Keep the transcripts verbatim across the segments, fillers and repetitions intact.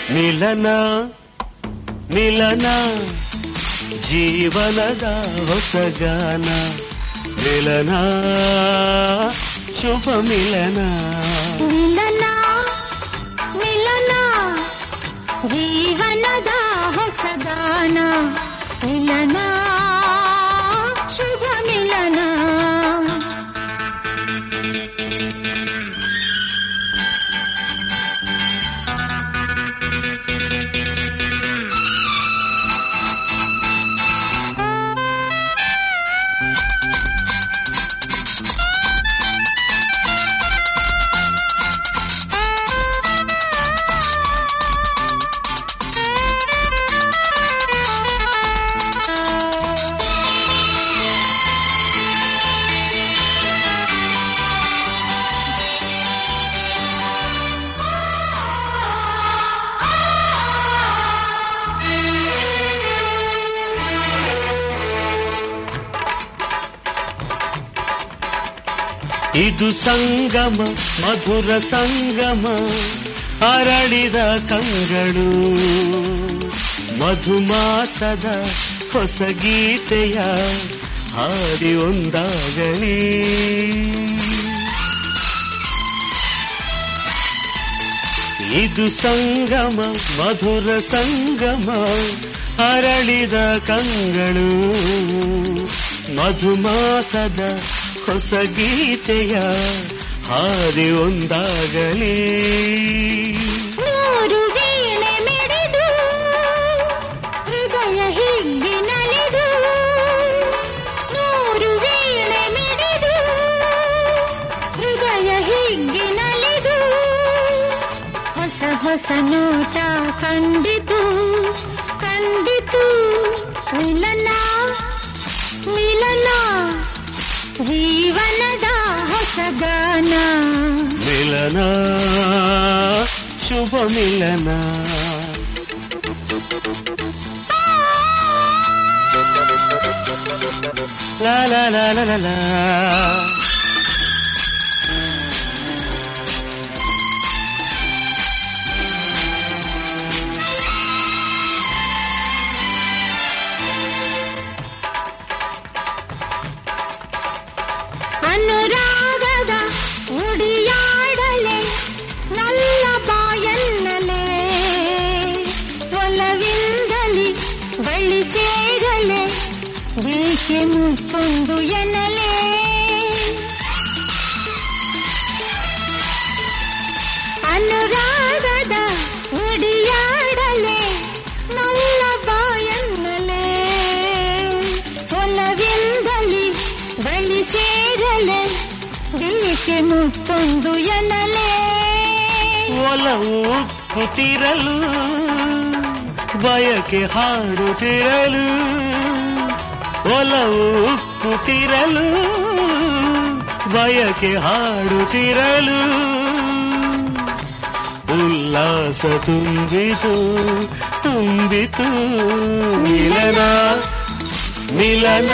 ಮಿಲನ ಮಿಲನ ಜೀವನದ ಹೊಸಗಾನ ಮಿಲನ ಶುಭ ಮಿಲನ ಮಿಲನ ಮಿಲನ ಜೀವನದ ಹೊಸಗಾನ ಮಿಲನ ಶುಭ ಮಿಲನ. ಇದು ಸಂಗಮ ಮಧುರ ಸಂಗಮ ಅರಳಿದ ಕಂಗಳು ಮಧುಮಾಸದ ಹೊಸ ಗೀತೆಯ ಹಾಡಿ ಒಂದಾಗಲಿ. ಇದು ಸಂಗಮ ಮಧುರ ಸಂಗಮ ಅರಳಿದ ಕಂಗಳು ಮಧುಮಾಸದ ಹೊಸ ಗೀತೆಯ ಹಾದಿ ಒಂದಾಗಲಿ. ನೂರು ವೀಣೆ ಮಿಡಿದು ಹೃದಯ ಹಿಗ್ಗಿನಲಿದು ನೂರು ವೀಣೆ ಮಿಡಿದು ಹೃದಯ ಹಿಗ್ಗಿನಲಿದು ಹೊಸ ಹೊಸ ನೋಟ ಕಂಡಿತು ಕಂಡಿತು ಮಿಲನ ಮಿಲನ ಜೀವನದ ಹೊಸಗಾನ ಮಿಲನ ಶುಭ ಮಿಲನ. ಲಾ ಲಾ ಲಾ ಲಾ ಲಾ ಅನುರಾಗದ ಉಡಿಯಾಡಲೆ ನಲ್ಲ ಬಾಯನ್ನಲೆ ಒಲವಿಂದಲಿ ಬಳಿ ಸೇರಲೆ ಏಕೆ ಮುತ್ತೊಂದು ಎನ್ನಲೆ ಅನುರಾಗದ ಉಡಿಯಾಡಲೆ ನಲ್ಲ ಬಾಯನ್ನಲೆ ಒಲವಿಂದಲಿ ಬಳಿ ಸೇರಲೆ ಏಕೆ ಮುತ್ತೊಂದು ಎನ್ನಲೆ ಒಲವು ಉಕ್ಕುತ್ತಿರಲು ಬಯಕೆ ಹಾಡುತ್ತಿರಲು ಒಲವು ಉಕ್ಕುತ್ತಿರಲು ಬಯಕೆ ಹಾಡುತ್ತಿರಲು ಉಲ್ಲಾಸ ತುಂಬಿತು ತುಂಬಿತು ಮಿಲನ ಮಿಲನ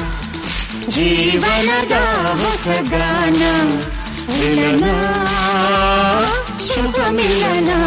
ಜೀವನದ ಹೊಸಗಾನ ಮಿಲನ ಶುಭ ಮಿಲನ.